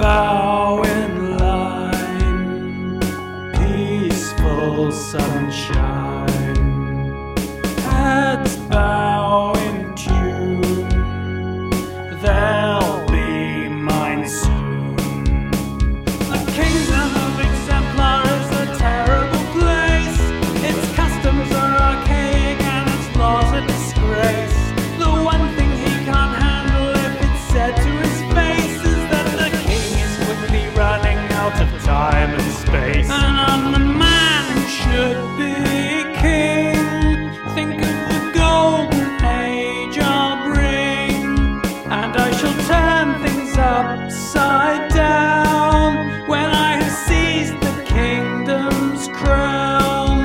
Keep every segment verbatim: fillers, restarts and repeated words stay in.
bow in line, peaceful sunshine, heads bow in tune, they'll be mine soon. The kingdom of Exemplar is a terrible place, its customs are archaic and its laws a disgrace. The one thing he can't handle if it's said to his face is that the king is quickly running out of time and space. And I'm the man who should be king. Think of the golden age I'll bring, and I shall turn things upside down when I have seized the kingdom's crown.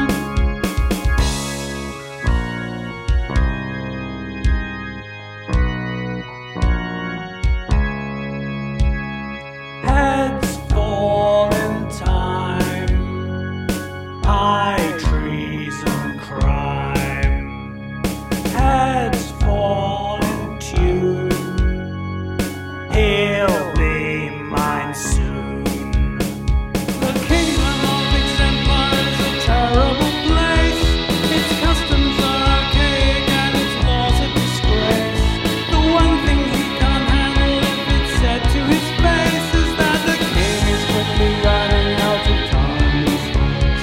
Heads fall in time, high treason crime. Heads fall in tune, he'll be mine soon. The kingdom of Exemplar is a terrible place, its customs are archaic and its laws a disgrace. The one thing he can't handle if it's said to his face is that the king is quickly running out of time and space.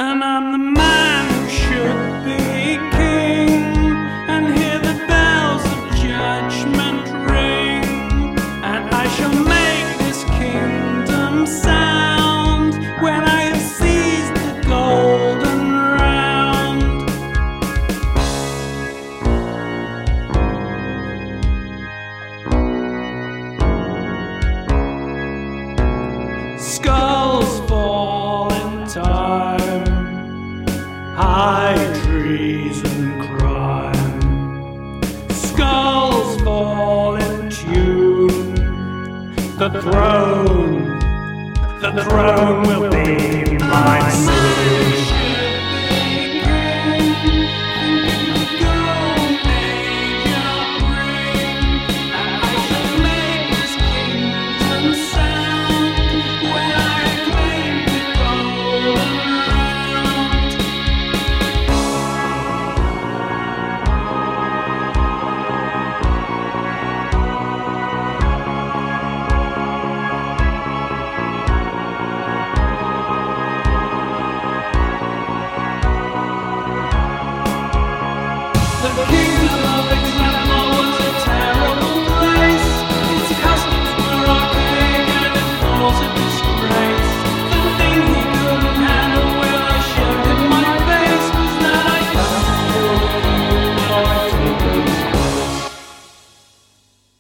and I'm the man who should be king, and hear the bells of judgment ring, and I shall make this kingdom sound when I have seized the golden round. Skulls fall in time, high treason crime. Skulls fall in tune. The throne, the throne will be mine soon. The king